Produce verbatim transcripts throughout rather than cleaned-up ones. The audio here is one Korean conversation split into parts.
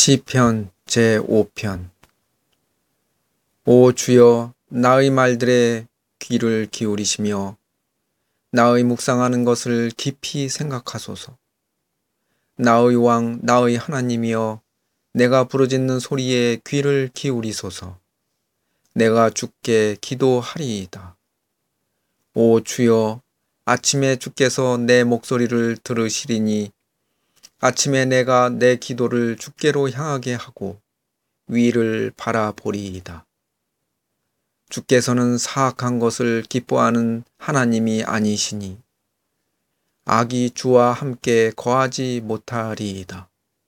시편 제오 편. 오 주여, 나의 말들에 귀를 기울이시며 나의 묵상하는 것을 깊이 생각하소서. 나의 왕, 나의 하나님이여, 내가 부르짖는 소리에 귀를 기울이소서. 내가 주께 기도하리이다. 오 주여, 아침에 주께서 내 목소리를 들으시리니 아침에 내가 내 기도를 주께로 향하게 하고 위를 바라보리이다. 주께서는 사악한 것을 기뻐하는 하나님이 아니시니 악이 주와 함께 거하지 못하리이다.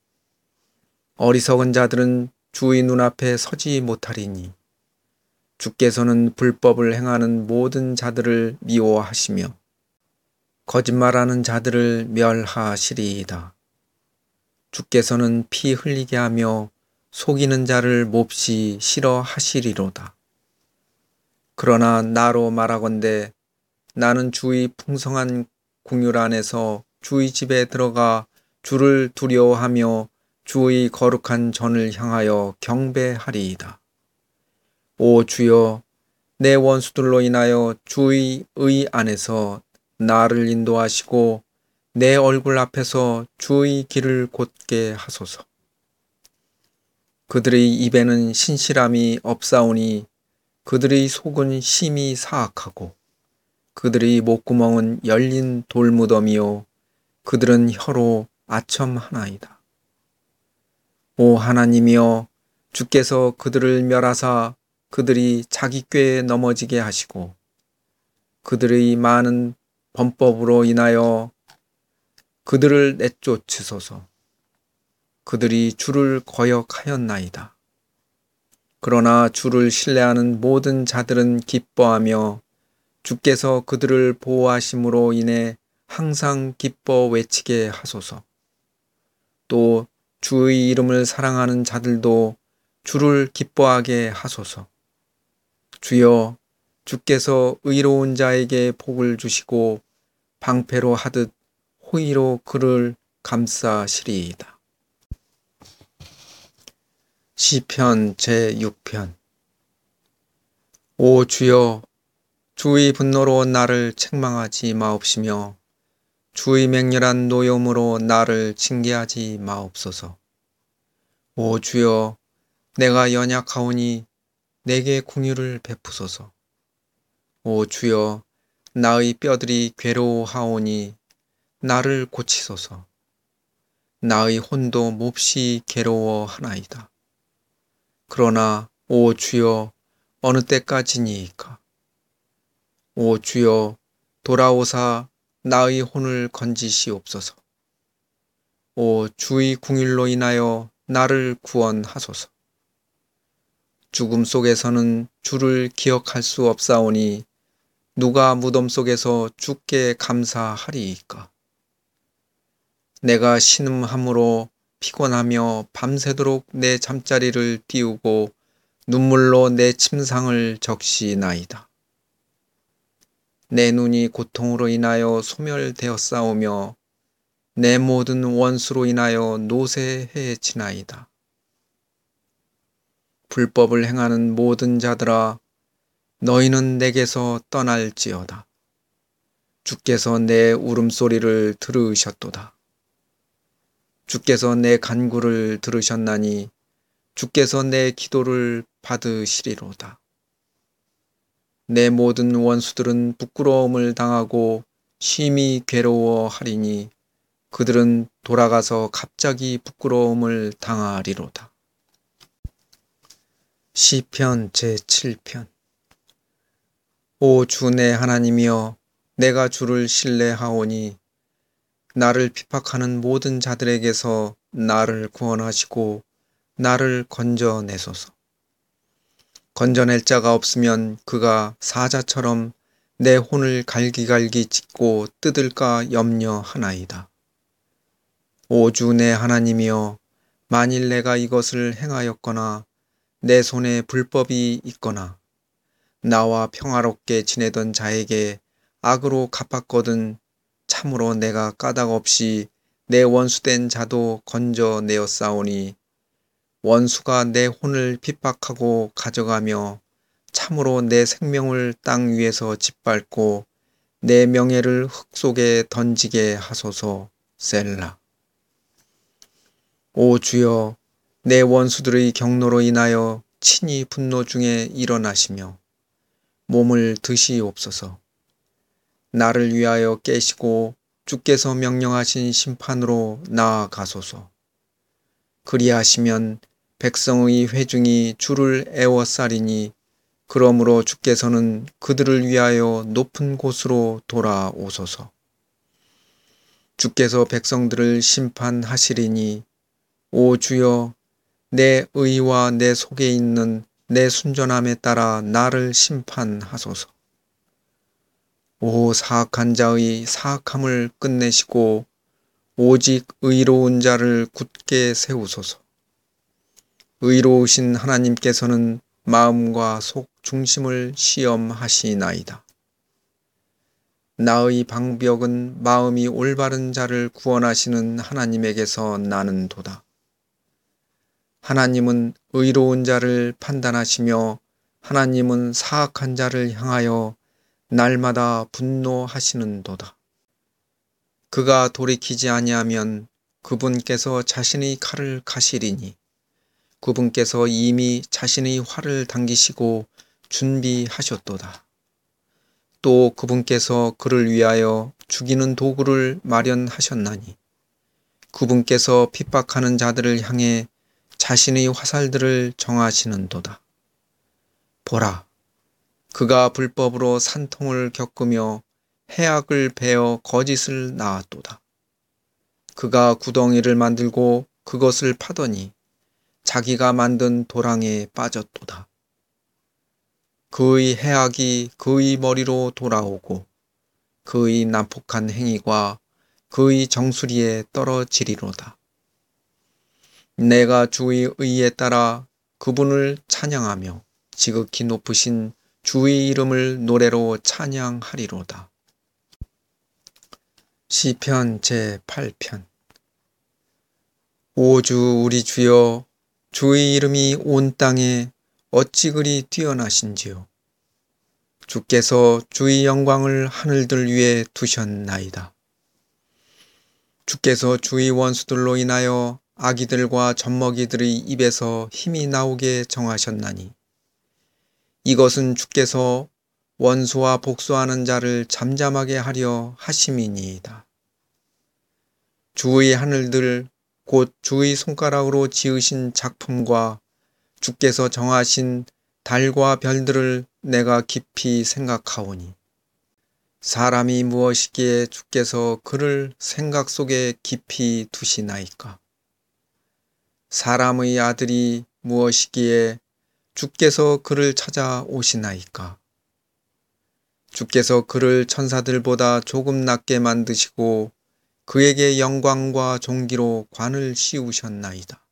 어리석은 자들은 주의 눈앞에 서지 못하리니 주께서는 불법을 행하는 모든 자들을 미워하시며 거짓말하는 자들을 멸하시리이다. 주께서는 피 흘리게 하며 속이는 자를 몹시 싫어하시리로다. 그러나 나로 말하건대 나는 주의 풍성한 궁율 안에서 주의 집에 들어가 주를 두려워하며 주의 거룩한 전을 향하여 경배하리이다. 오 주여, 내 원수들로 인하여 주의 의 안에서 나를 인도하시고 내 얼굴 앞에서 주의 길을 곧게 하소서. 그들의 입에는 신실함이 없사오니 그들의 속은 심히 사악하고 그들의 목구멍은 열린 돌무덤이요 그들은 혀로 아첨하나이다. 오 하나님이여, 주께서 그들을 멸하사 그들이 자기 꾀에 넘어지게 하시고 그들의 많은 범법으로 인하여 그들을 내쫓으소서. 그들이 주를 거역하였나이다. 그러나 주를 신뢰하는 모든 자들은 기뻐하며 주께서 그들을 보호하심으로 인해 항상 기뻐 외치게 하소서. 또 주의 이름을 사랑하는 자들도 주를 기뻐하게 하소서. 주여, 주께서 의로운 자에게 복을 주시고 방패로 하듯 호의로 그를 감싸시리이다. 시편 제육 편. 오 주여, 주의 분노로 나를 책망하지 마옵시며 주의 맹렬한 노염으로 나를 징계하지 마옵소서. 오 주여, 내가 연약하오니 내게 궁휼을 베푸소서. 오 주여, 나의 뼈들이 괴로워하오니 나를 고치소서. 나의 혼도 몹시 괴로워하나이다. 그러나 오 주여, 어느 때까지니이까? 오 주여, 돌아오사 나의 혼을 건지시옵소서. 오 주의 궁휼로 인하여 나를 구원하소서. 죽음 속에서는 주를 기억할 수 없사오니 누가 무덤 속에서 주께 감사하리이까? 내가 신음함으로 피곤하며 밤새도록 내 잠자리를 띄우고 눈물로 내 침상을 적시나이다. 내 눈이 고통으로 인하여 소멸되었사오며 내 모든 원수로 인하여 노새해지나이다. 불법을 행하는 모든 자들아, 너희는 내게서 떠날지어다. 주께서 내 울음소리를 들으셨도다. 주께서 내 간구를 들으셨나니 주께서 내 기도를 받으시리로다. 내 모든 원수들은 부끄러움을 당하고 심히 괴로워하리니 그들은 돌아가서 갑자기 부끄러움을 당하리로다. 시편 제칠 편. 오 주 내 하나님이여, 내가 주를 신뢰하오니 나를 핍박하는 모든 자들에게서 나를 구원하시고 나를 건져내소서. 건져낼 자가 없으면 그가 사자처럼 내 혼을 갈기갈기 찢고 뜯을까 염려하나이다. 오 주 내 하나님이여, 만일 내가 이것을 행하였거나 내 손에 불법이 있거나 나와 평화롭게 지내던 자에게 악으로 갚았거든 참으로 내가 까닭 없이 내 원수된 자도 건져내었사오니 원수가 내 혼을 핍박하고 가져가며 참으로 내 생명을 땅 위에서 짓밟고 내 명예를 흙 속에 던지게 하소서. 셀라. 오 주여, 내 원수들의 경노로 인하여 친히 분노 중에 일어나시며 몸을 드시옵소서. 나를 위하여 깨시고 주께서 명령하신 심판으로 나아가소서. 그리하시면 백성의 회중이 주를 애워싸리니 그러므로 주께서는 그들을 위하여 높은 곳으로 돌아오소서. 주께서 백성들을 심판하시리니 오 주여, 내 의와 내 속에 있는 내 순전함에 따라 나를 심판하소서. 오 사악한 자의 사악함을 끝내시고 오직 의로운 자를 굳게 세우소서. 의로우신 하나님께서는 마음과 속 중심을 시험하시나이다. 나의 방벽은 마음이 올바른 자를 구원하시는 하나님에게서 나는도다. 하나님은 의로운 자를 판단하시며 하나님은 사악한 자를 향하여 날마다 분노하시는도다. 그가 돌이키지 아니하면 그분께서 자신의 칼을 가시리니 그분께서 이미 자신의 활을 당기시고 준비하셨도다. 또 그분께서 그를 위하여 죽이는 도구를 마련하셨나니 그분께서 핍박하는 자들을 향해 자신의 화살들을 정하시는도다. 보라, 그가 불법으로 산통을 겪으며 해악을 베어 거짓을 낳았도다. 그가 구덩이를 만들고 그것을 파더니 자기가 만든 도랑에 빠졌도다. 그의 해악이 그의 머리로 돌아오고 그의 난폭한 행위가 그의 정수리에 떨어지리로다. 내가 주의 의에 따라 그분을 찬양하며 지극히 높으신 주의 이름을 노래로 찬양하리로다. 시편 제팔 편. 오 주 우리 주여, 주의 이름이 온 땅에 어찌 그리 뛰어나신지요. 주께서 주의 영광을 하늘들 위에 두셨나이다. 주께서 주의 원수들로 인하여 아기들과 젖먹이들의 입에서 힘이 나오게 정하셨나니 이것은 주께서 원수와 복수하는 자를 잠잠하게 하려 하심이니이다. 주의 하늘들 곧 주의 손가락으로 지으신 작품과 주께서 정하신 달과 별들을 내가 깊이 생각하오니 사람이 무엇이기에 주께서 그를 생각 속에 깊이 두시나이까. 사람의 아들이 무엇이기에 주께서 그를 찾아오시나이까. 주께서 그를 천사들보다 조금 낮게 만드시고 그에게 영광과 존귀로 관을 씌우셨나이다.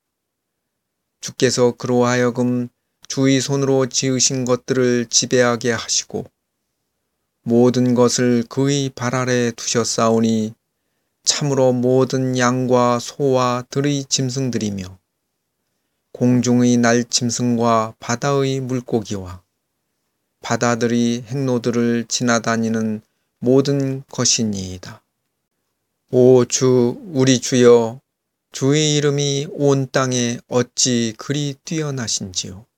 주께서 그로 하여금 주의 손으로 지으신 것들을 지배하게 하시고 모든 것을 그의 발 아래 두셨사오니 참으로 모든 양과 소와 들의 짐승들이며 공중의 날짐승과 바다의 물고기와 바다들이 행로들을 지나다니는 모든 것이니이다. 오 주 우리 주여, 주의 이름이 온 땅에 어찌 그리 뛰어나신지요.